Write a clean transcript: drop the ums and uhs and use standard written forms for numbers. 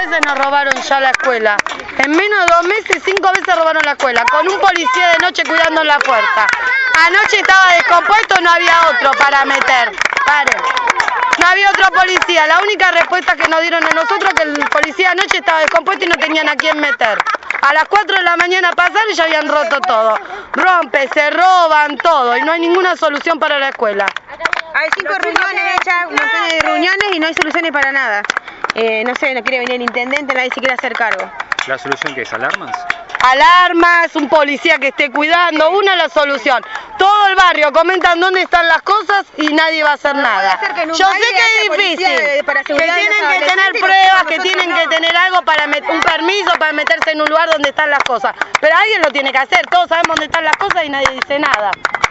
veces nos robaron ya la escuela. En menos de 2 meses, 5 veces robaron la escuela, con un policía de noche cuidando la puerta. Anoche estaba descompuesto, no había otro para meter. Paren. No había otro policía. La única respuesta que nos dieron a nosotros que el policía anoche estaba descompuesto y no tenían a quién meter. A las 4 de la mañana pasaron y ya habían roto todo. Se roban todo y no hay ninguna solución para la escuela. Hay 5 reuniones hechas, un montón de reuniones y no hay soluciones para nada. No sé, no quiere venir el intendente, nadie se quiere hacer cargo. ¿La solución qué es? ¿Alarmas? Alarmas, un policía que esté cuidando, una es la solución. Todo el barrio comentan dónde están las cosas y nadie va a hacer nada. Yo sé que es difícil, que tienen que tener pruebas, que tienen que tener algo para un permiso para meterse en un lugar donde están las cosas. Pero alguien lo tiene que hacer, todos sabemos dónde están las cosas y nadie dice nada.